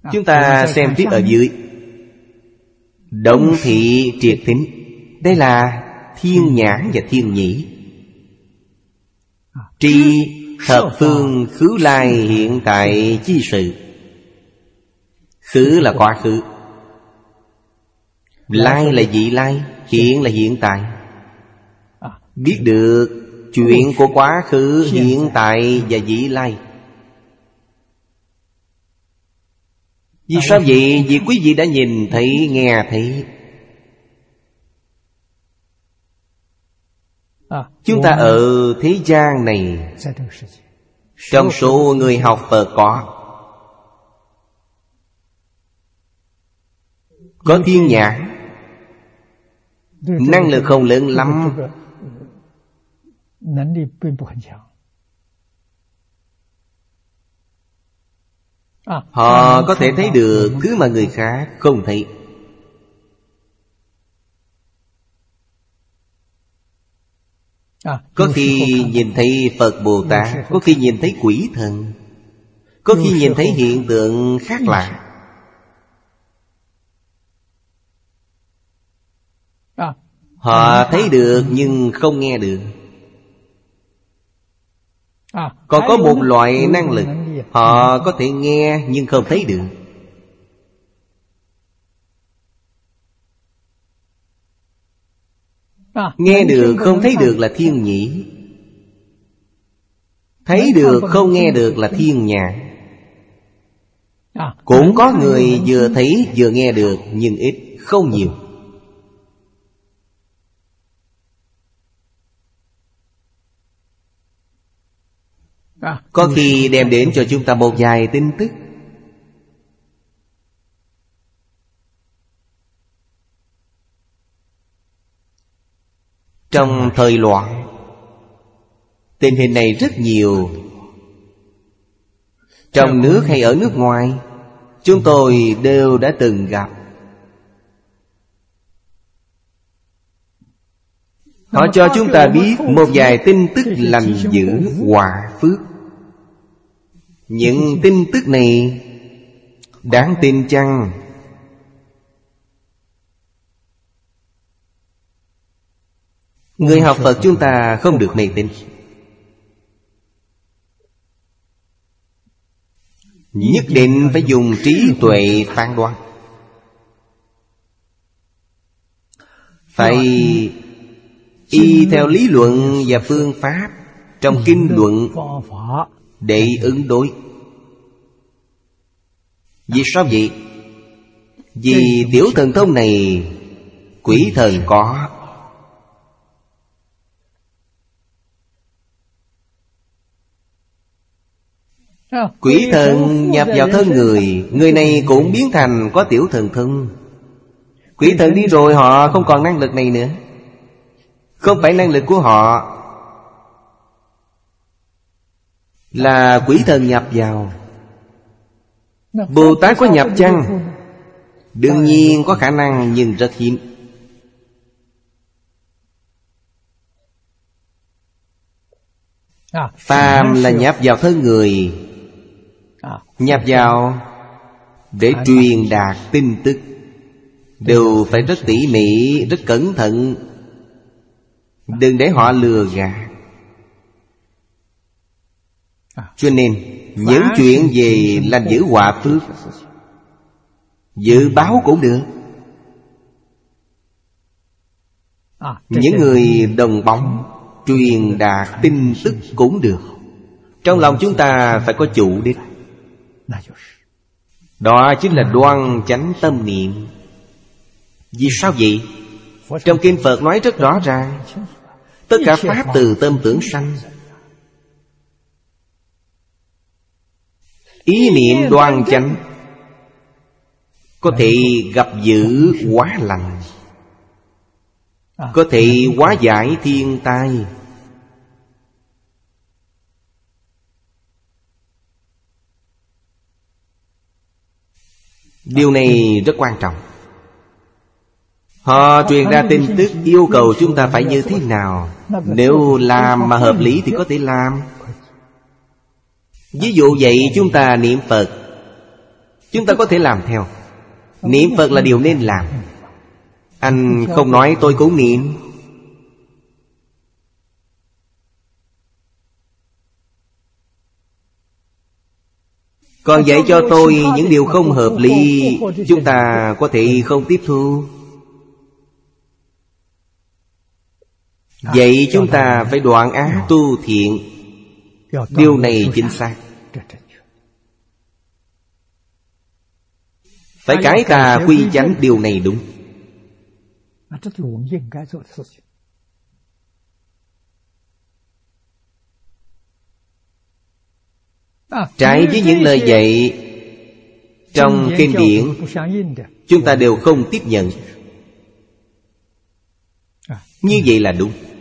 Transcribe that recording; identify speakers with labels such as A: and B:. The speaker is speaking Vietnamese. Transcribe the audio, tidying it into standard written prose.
A: Chúng ta xem tiếp ở dưới. Động thị triệt tính. Đây là thiên nhãn và thiên nhĩ. Tri thập phương khứ lai hiện tại chi sự. Khứ là quá khứ, lai là vị lai, hiện là hiện tại. Biết được chuyện của quá khứ, hiện tại và vị lai. Vì sao vậy? Vì quý vị đã nhìn thấy, nghe thấy. Chúng ta ở thế gian này, trong số người học Phật có thiên nhãn, năng lực không lớn lắm. Họ có thể thấy được thứ mà người khác không thấy. Có khi nhìn thấy Phật Bồ Tát, có khi nhìn thấy quỷ thần, có khi nhìn thấy hiện tượng khác lạ. Họ thấy được nhưng không nghe được. Còn có một loại năng lực, họ có thể nghe nhưng không thấy được. Nghe được không thấy được là thiên nhĩ. Thấy được không nghe được là thiên nhãn. Cũng có người vừa thấy vừa nghe được, nhưng ít, không nhiều. Có khi đem đến cho chúng ta một vài tin tức. Trong thời loạn, tình hình này rất nhiều. Trong nước hay ở nước ngoài, chúng tôi đều đã từng gặp. Họ cho chúng ta biết một vài tin tức lành dữ, quả phước. Những tin tức này đáng tin chăng? Người học Phật chúng ta không được mê tín. Nhất định phải dùng trí tuệ phán đoán. Phải y theo lý luận và phương pháp trong kinh luận để ứng đối. Vì sao vậy? Vì tiểu thần thông này quỷ thần có. Quỷ thần nhập vào thân người, người này cũng biến thành có tiểu thần thông. Quỷ thần đi rồi họ không còn năng lực này nữa. Không phải năng lực của họ, là quỷ thần nhập vào. Bồ Tát có nhập chăng? Đương nhiên có khả năng nhưng rất hiếm. Phàm là nhập vào thân người, nhập vào để truyền đạt tin tức, đều phải rất tỉ mỉ, rất cẩn thận. Đừng để họ lừa gạt. Cho nên những chuyện về lành dữ họa phước, dự báo cũng được. Những người đồng bóng truyền đạt tin tức cũng được. Trong lòng chúng ta phải có chủ đích. Đó chính là đoan chánh tâm niệm. Vì sao vậy? Trong kinh Phật nói rất rõ ràng, tất cả pháp từ tâm tưởng sanh. Ý niệm đoan chánh có thể gặp dữ hóa lành, có thể hóa giải thiên tai. Điều này rất quan trọng. Họ truyền ra tin tức yêu cầu chúng ta phải như thế nào. Nếu làm mà hợp lý thì có thể làm. Ví dụ vậy, chúng ta niệm Phật, Chúng ta có thể làm theo. Niệm Phật là điều nên làm. Anh không nói tôi cũng niệm. Còn dạy cho tôi những điều không hợp lý, chúng ta có thể không tiếp thu. Vậy chúng ta phải đoạn ác tu thiện. Điều này chính xác. Phải cải tà quy chánh, điều này đúng. Trái với những lời dạy trong kinh điển, chúng ta đều không tiếp nhận. Như vậy là đúng.